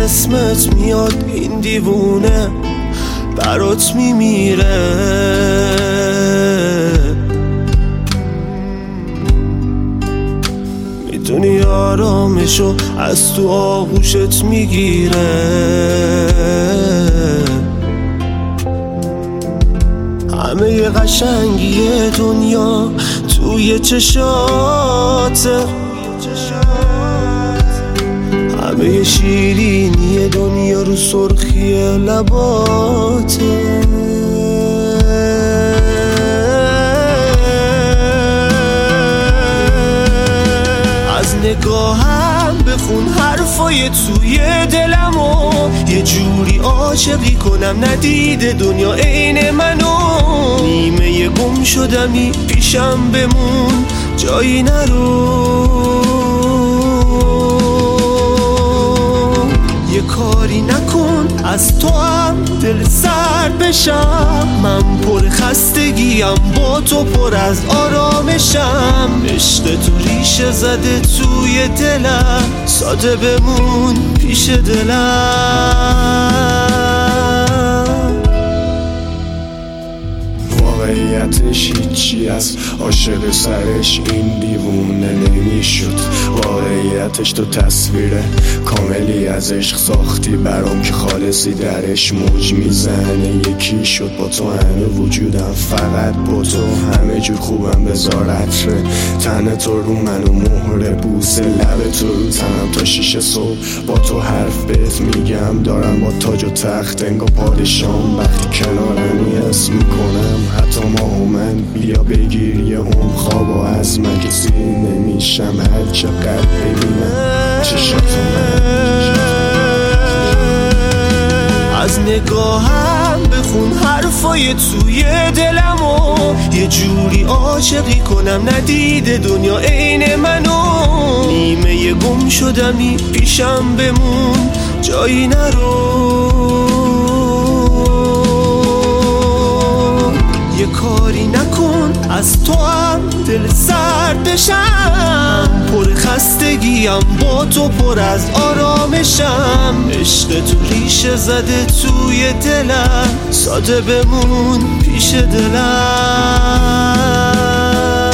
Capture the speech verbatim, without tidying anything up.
اسمت میاد این دیوونه برات میمیره. میدونی آرامشو از تو آغوشت میگیره. همه قشنگی دنیا توی چشاته، همه شیرینی دنیا رو سرخی لباته. از نگاهم بخون حرفای توی دلمو، یه جوری عاشقی کنم ندیده دنیا عین منو. نیمه گم شدمی پیشم بمون جایی نرو. یه کاری نکن از تو هم دل سرد بشم. من پر خستگیم با تو پر از آرامشم. عشق تو ریشه زده توی دلم، ساده بمون پیش دلم. واقعیتش هیچی از عاشق سرش این دیوونه نمیشد. واقعیتش تو تصویر کاملی از عشق ساختی برام که خالصی درش موج میزنه. یکی شد با تو همه وجودم، فقط با تو همه جور خوبم. بذار عطر تن تو رو منو مهره، بوسه لب تو رو تنم تا شیش صبح. با تو حرف بهت میگم دارم با تاج و تخت انگار پادشام. وقتی کنارم یس میکنم حتی ما و من، بیا بگیر یه اون خواب و از من کسی نمیشم. هر چقدر ببینم چشاتو من. از نگاهم بخون حرفای توی دلمو، یه جوری عاشقی کنم ندیده دنیا عین منو. نیمه گم شدمی پیشم بمون جایی نرو. یه کاری نکن از تو هم دل سرد بشم. پر خستگیم با تو پر از آرامشم. عشق تو ریشه زده توی دلم، ساده بمون پیش دلم.